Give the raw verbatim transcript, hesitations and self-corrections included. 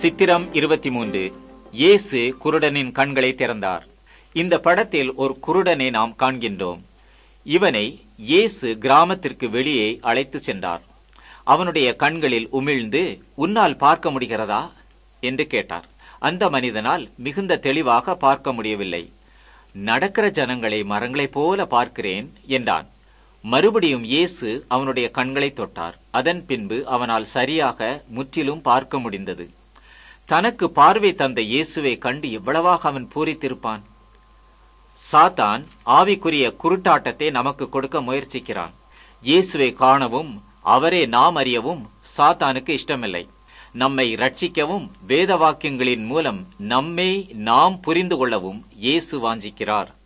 சித்திரம் இருபத்தி மூன்று. இயேசு குருடனின் கண்களை திறந்தார். இந்த படத்தில் ஒரு குருடனை நாம் காண்கின்றோம். இவனை இயேசு கிராமத்திற்கு வெளியே அழைத்து சென்றார். அவனுடைய கண்களில் உமிழ்ந்து, உன்னால் பார்க்க முடிகிறதா என்று கேட்டார். அந்த மனிதனால் மிகுந்த தெளிவாக பார்க்க முடியவில்லை. நடக்கிற ஜனங்களை மரங்களைப் போல பார்க்கிறேன் என்றான். மறுபடியும் இயேசு அவனுடைய கண்களை தொட்டார். அதன் பின்பு அவனால் சரியாக முற்றிலும் பார்க்க முடிந்தது. தனக்கு பார்வை தந்த இயேசுவை கண்டு எவ்வளவாக அவன் பூரித்திருப்பான். சாத்தான் ஆவிக்குரிய குருட்டாட்டத்தை நமக்கு கொடுக்க முயற்சிக்கிறான். இயேசுவை காணவும் அவரே நாம் அறியவும் சாத்தானுக்கு இஷ்டமில்லை. நம்மை ரட்சிக்கவும் வேத வாக்கியங்களின் மூலம் நம்மை நாம் புரிந்து கொள்ளவும் இயேசு வாஞ்சிக்கிறார்.